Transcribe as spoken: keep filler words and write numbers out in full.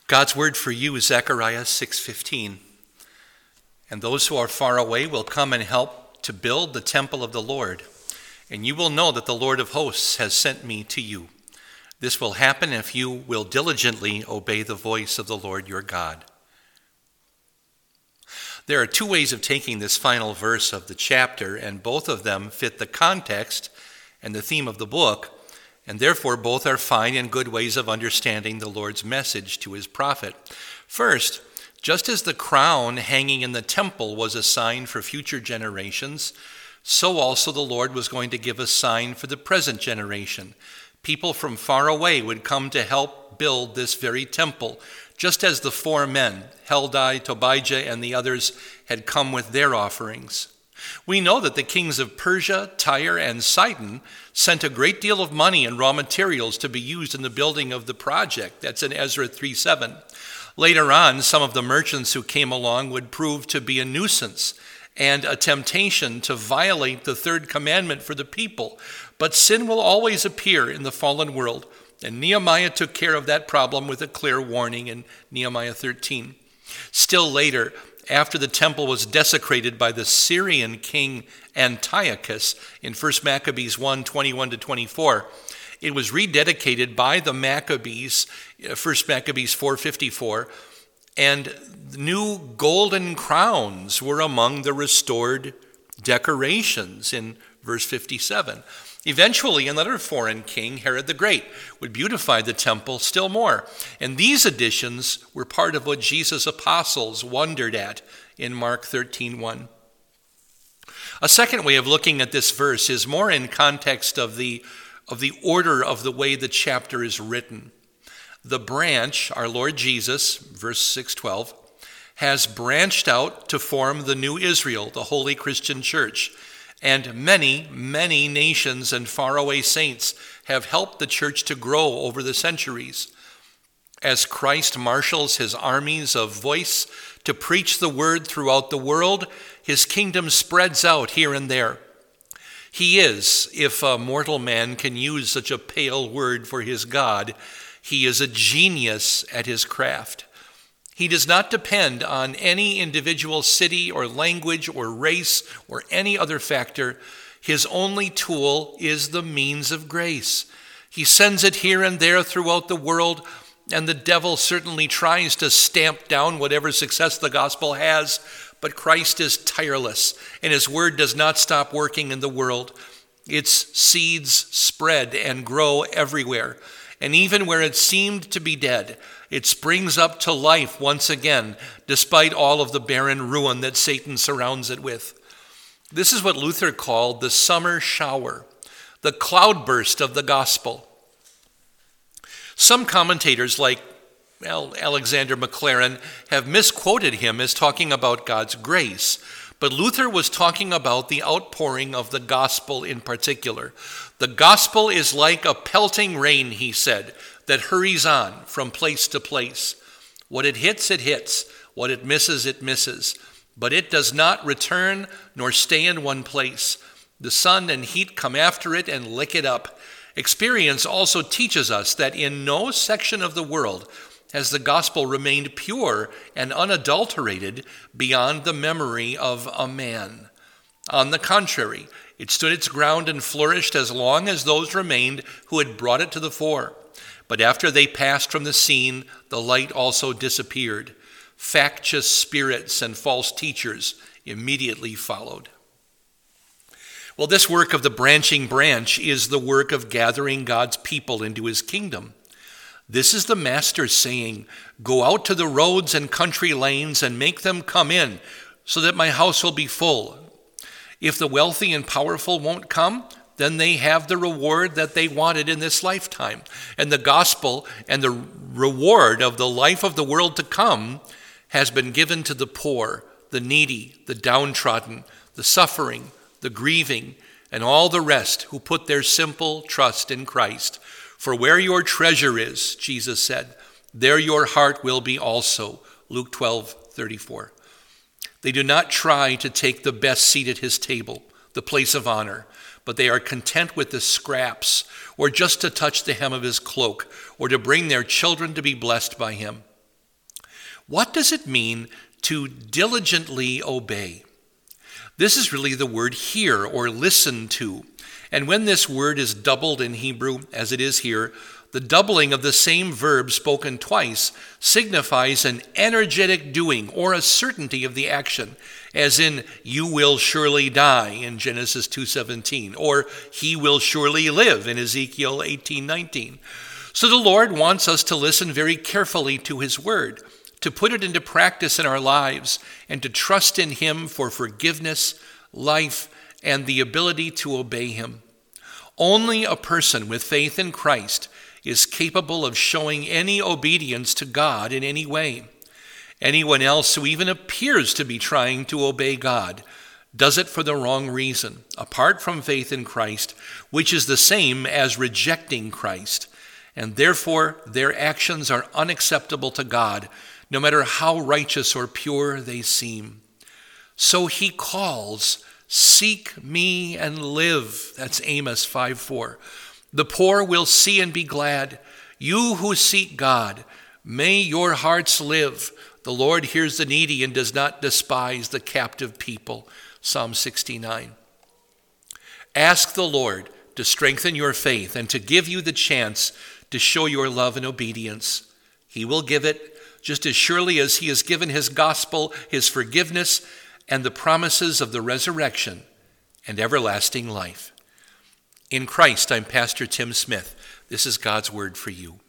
God's word for you is Zechariah six fifteen. And those who are far away will come and help to build the temple of the Lord, and you will know that the Lord of hosts has sent me to you. This will happen if you will diligently obey the voice of the Lord your God. There are two ways of taking this final verse of the chapter, and both of them fit the context and the theme of the book, and therefore both are fine and good ways of understanding the Lord's message to his prophet. First, just as the crown hanging in the temple was a sign for future generations, so also the Lord was going to give a sign for the present generation. People from far away would come to help build this very temple, just as the four men, Heldai, Tobijah, and the others, had come with their offerings. We know that the kings of Persia, Tyre, and Sidon sent a great deal of money and raw materials to be used in the building of the project. That's in Ezra three seven. Later on, some of the merchants who came along would prove to be a nuisance and a temptation to violate the third commandment for the people. But sin will always appear in the fallen world, and Nehemiah took care of that problem with a clear warning in Nehemiah thirteen. Still later, after the temple was desecrated by the Syrian king Antiochus in First Maccabees one twenty-one to twenty-four, it was rededicated by the Maccabees, First Maccabees four fifty-four, and new golden crowns were among the restored decorations in verse fifty-seven. Eventually, another foreign king, Herod the Great, would beautify the temple still more. And these additions were part of what Jesus' apostles wondered at in Mark thirteen one. A second way of looking at this verse is more in context of the, of the order of the way the chapter is written. The branch, our Lord Jesus, verse six twelve, has branched out to form the new Israel, the holy Christian church. And many, many nations and faraway saints have helped the church to grow over the centuries. As Christ marshals his armies of voice to preach the word throughout the world, his kingdom spreads out here and there. He is, if a mortal man can use such a pale word for his God, he is a genius at his craft. He does not depend on any individual city or language or race or any other factor. His only tool is the means of grace. He sends it here and there throughout the world, and the devil certainly tries to stamp down whatever success the gospel has, but Christ is tireless, and his word does not stop working in the world. Its seeds spread and grow everywhere, and even where it seemed to be dead, it springs up to life once again, despite all of the barren ruin that Satan surrounds it with. This is what Luther called the summer shower, the cloudburst of the gospel. Some commentators, like well, Alexander Maclaren, have misquoted him as talking about God's grace, but Luther was talking about the outpouring of the gospel in particular. The gospel is like a pelting rain, he said, that hurries on from place to place. What it hits, it hits. What it misses, it misses. But it does not return nor stay in one place. The sun and heat come after it and lick it up. Experience also teaches us that in no section of the world has the gospel remained pure and unadulterated beyond the memory of a man. On the contrary, it stood its ground and flourished as long as those remained who had brought it to the fore. But after they passed from the scene, the light also disappeared. Factious spirits and false teachers immediately followed. Well, this work of the branching branch is the work of gathering God's people into his kingdom. This is the master saying, "Go out to the roads and country lanes and make them come in, so that my house will be full." If the wealthy and powerful won't come, then they have the reward that they wanted in this lifetime. And the gospel and the reward of the life of the world to come has been given to the poor, the needy, the downtrodden, the suffering, the grieving, and all the rest who put their simple trust in Christ. For where your treasure is, Jesus said, there your heart will be also. Luke twelve thirty-four. They do not try to take the best seat at his table, the place of honor, but they are content with the scraps, or just to touch the hem of his cloak, or to bring their children to be blessed by him. What does it mean to diligently obey? This is really the word hear or listen to. And when this word is doubled in Hebrew, as it is here, the doubling of the same verb spoken twice signifies an energetic doing or a certainty of the action, as in, you will surely die in Genesis two seventeen, or he will surely live in Ezekiel eighteen nineteen. So the Lord wants us to listen very carefully to his word, to put it into practice in our lives, and to trust in him for forgiveness, life, and the ability to obey him. Only a person with faith in Christ is capable of showing any obedience to God in any way. Anyone else who even appears to be trying to obey God does it for the wrong reason, apart from faith in Christ, which is the same as rejecting Christ. And therefore, their actions are unacceptable to God, no matter how righteous or pure they seem. So he calls, seek me and live. That's Amos five four. The poor will see and be glad. You who seek God, may your hearts live. The Lord hears the needy and does not despise the captive people. Psalm sixty-nine. Ask the Lord to strengthen your faith and to give you the chance to show your love and obedience. He will give it just as surely as he has given his gospel, his forgiveness, and the promises of the resurrection and everlasting life. In Christ, I'm Pastor Tim Smith. This is God's word for you.